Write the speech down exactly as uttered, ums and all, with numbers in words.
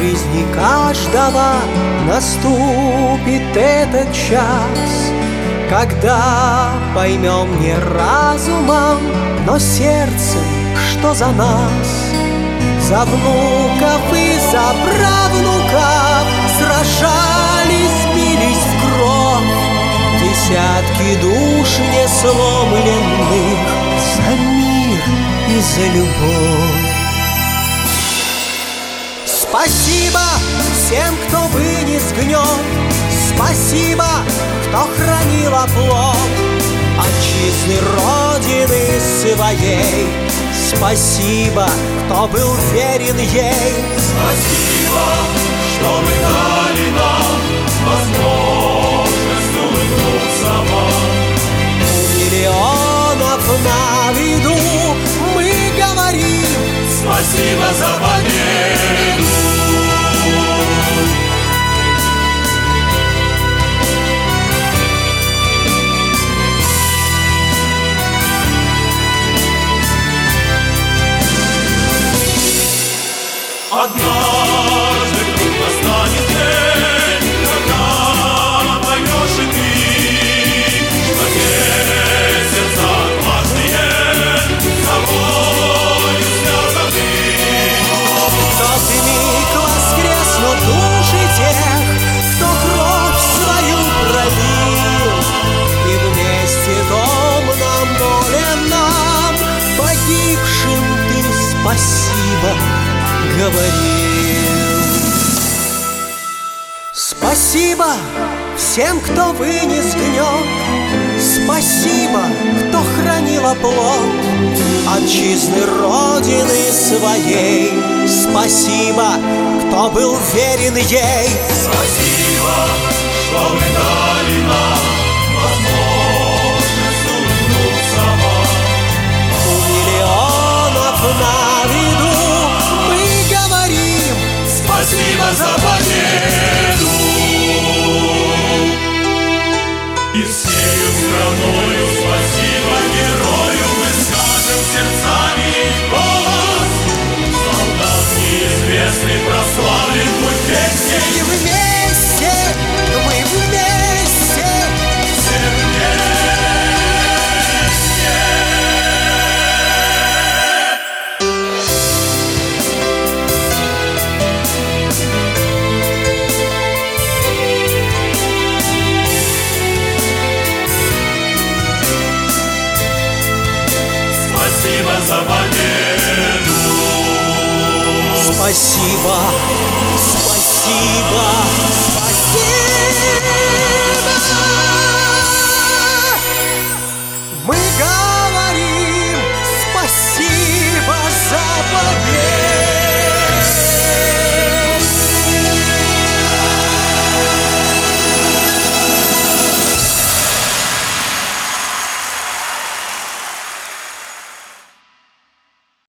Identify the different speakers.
Speaker 1: жизни каждого наступит этот час, когда поймем не разумом, но сердцем, что за нас. За внуков и за правнуков сражались, бились в кровь десятки душ несломленных за мир и за любовь. Спасибо всем, кто вынес гнет, спасибо, кто хранил оплот отчизны Родины своей. Спасибо, кто был верен ей.
Speaker 2: Спасибо, что вы дали нам возможность улыбнуться вам.
Speaker 1: У миллионов на виду мы говорим
Speaker 2: спасибо за победу. Однажды вдруг настанет день, когда поймешь и ты, что те сердца отважные тобою связаны.
Speaker 1: В тот миг воскреснут души тех, кто кровь свою пролил, и вместе томно молим нам, погибшим ты спасибо говорил. Спасибо всем, кто вынес гнет, спасибо, кто хранил оплот отчизны Родины своей. Спасибо, кто был верен ей.
Speaker 2: Спасибо, что вы дали нам возможность улыбнуться вам.
Speaker 1: У миллионов на виду
Speaker 2: спасибо за победу. И всею страною спасибо герою мы скажем сердцами в голос. Солдат неизвестный прославлен путь вместе.
Speaker 1: И вместе, мы вместе,
Speaker 2: все вместе. Спасибо за победу.
Speaker 1: Спасибо.